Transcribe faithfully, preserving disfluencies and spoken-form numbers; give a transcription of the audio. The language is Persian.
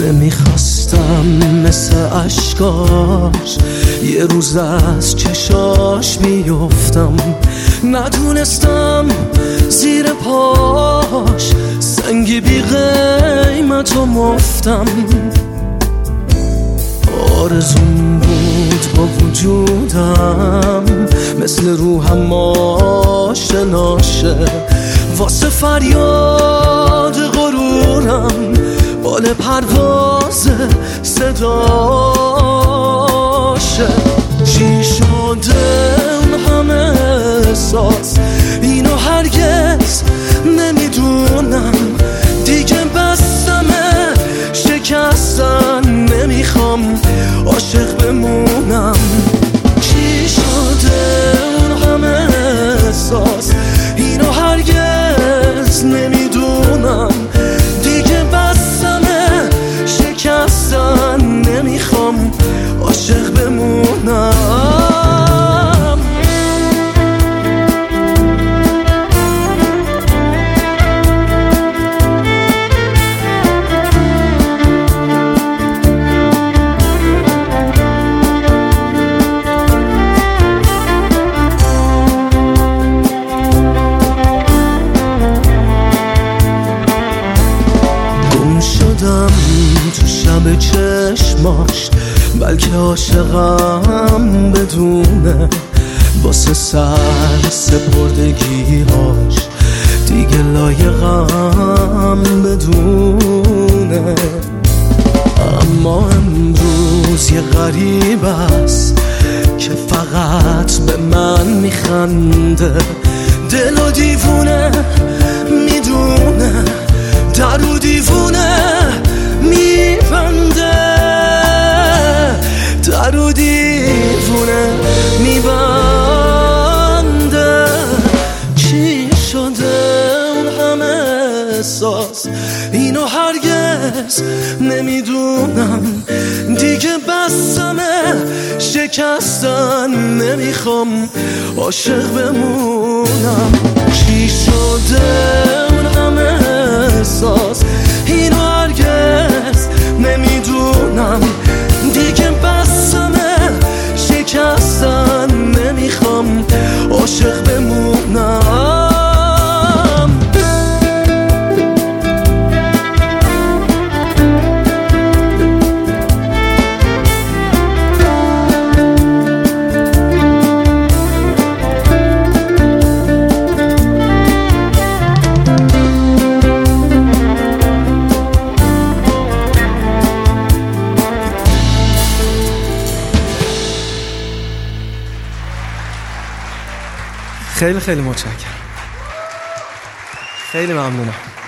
نمیخواستم مثل عشقاش یه روز از چشاش بیفتم، ندونستم زیر پاش سنگی بی قیمت و مفتم. آرزون بود با وجودم مثل روحم آشناشه، واسه فریاد غرورم بال پرواز صداشه. چی شده اون همه احساس، اینو هرگز نمیدونم. دیگه بستمه شکستن، نمیخوام عاشق بمونم. چی شده اون همه احساس، اینو هرگز نمیدونم. دیگه بستمه شکستن، نمیخوام عاشق بمونم. تو شب چشماش بلکه عاشقم بدونه، واسه سر سپردگیهاش دیگه لایقم بدونه. اما امروز یه غریب است که فقط به من میخنده، دل و دیوونه میدونه، در و دیوونه میبنده، در و دیوونه میبنده. چی شده اون همه احساس، اینو هرگز نمیدونم. دیگه بستمه شکستن، نمیخوام عاشق بمونم. چی شده اون همه احساس، اینو هرگز نمیدونم. دیگه بستمه شکستن، نمیخوام عاشق بمونم. خیلی خیلی متشکرم، خیلی ممنونم.